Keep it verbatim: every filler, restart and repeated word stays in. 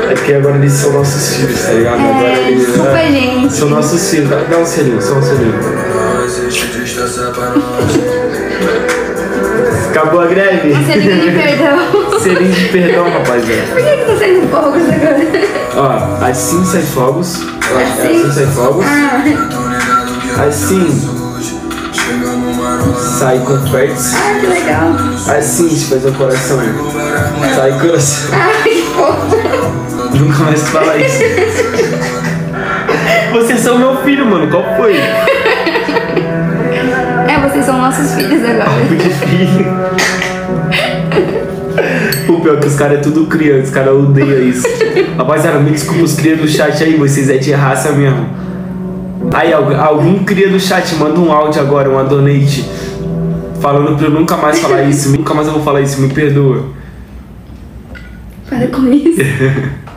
É porque agora eles são nossos filhos, tá ligado? É, agora eles desculpa, é, gente. são nossos filhos. Dá um selinho, só um selinho. Acabou a greve? Um selinho de perdão. Selinho de perdão, rapaziada. Por que que tá saindo fogos agora? Ó, assim sai fogos. Assim? Assim sai fogos. Ah, Assim sai confetes. ah, que legal. Assim se faz o coração. Sai coração. Ai, que fofo. Nunca mais fala isso. Vocês são meu filho, mano. Qual foi? É, vocês são nossos filhos agora. Que filho. O pior é que os caras é tudo criança, os caras odeiam isso. Rapaziada, me desculpa os cria do chat aí, vocês é de raça mesmo. Aí, algum cria do chat, manda um áudio agora, uma donate, falando pra eu nunca mais falar isso. Nunca mais eu vou falar isso, me perdoa. Para com isso.